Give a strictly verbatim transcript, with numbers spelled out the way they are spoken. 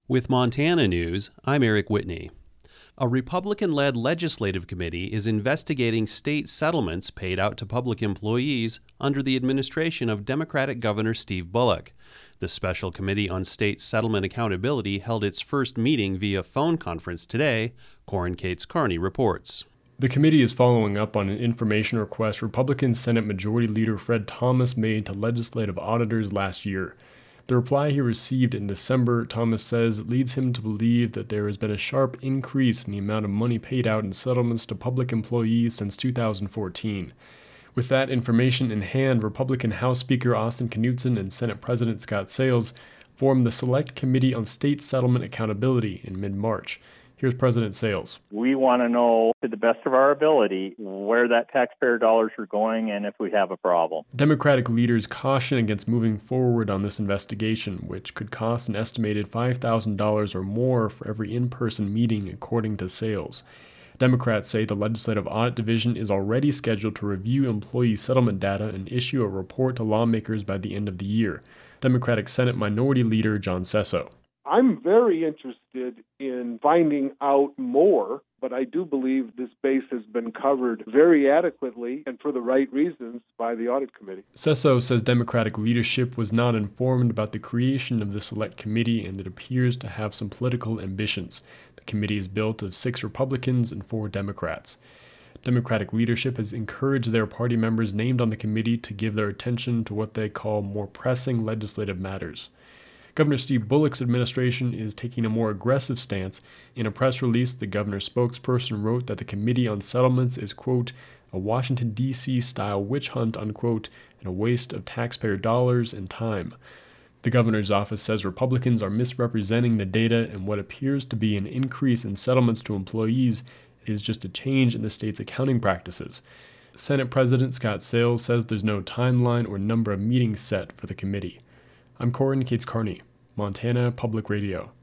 With Montana News, I'm Eric Whitney. A Republican-led legislative committee is investigating state settlements paid out to public employees under the administration of Democratic Governor Steve Bullock. The Special Committee on State Settlement Accountability held its first meeting via phone conference today, Corin Cates Carney reports. The committee is following up on an information request Republican Senate Majority Leader Fred Thomas made to legislative auditors last year. The reply he received in December, Thomas says, leads him to believe that there has been a sharp increase in the amount of money paid out in settlements to public employees since two thousand fourteen. With that information in hand, Republican House Speaker Austin Knudsen and Senate President Scott Sayles formed the Select Committee on State Settlement Accountability in mid-March. Here's President Sayles. We want to know, to the best of our ability, where that taxpayer dollars are going and if we have a problem. Democratic leaders caution against moving forward on this investigation, which could cost an estimated five thousand dollars or more for every in-person meeting, according to Sayles. Democrats say the Legislative Audit Division is already scheduled to review employee settlement data and issue a report to lawmakers by the end of the year. Democratic Senate Minority Leader John Sesso. I'm very interested in finding out more, but I do believe this base has been covered very adequately and for the right reasons by the Audit Committee. Sesso says Democratic leadership was not informed about the creation of the Select Committee, and it appears to have some political ambitions. The committee is built of six Republicans and four Democrats. Democratic leadership has encouraged their party members named on the committee to give their attention to what they call more pressing legislative matters. Governor Steve Bullock's administration is taking a more aggressive stance. In a press release, the governor's spokesperson wrote that the Committee on Settlements is, quote, a Washington, D C style witch hunt, unquote, and a waste of taxpayer dollars and time. The governor's office says Republicans are misrepresenting the data, and what appears to be an increase in settlements to employees is just a change in the state's accounting practices. Senate President Scott Sayles says there's no timeline or number of meetings set for the committee. I'm Corin Cates Carney, Montana Public Radio.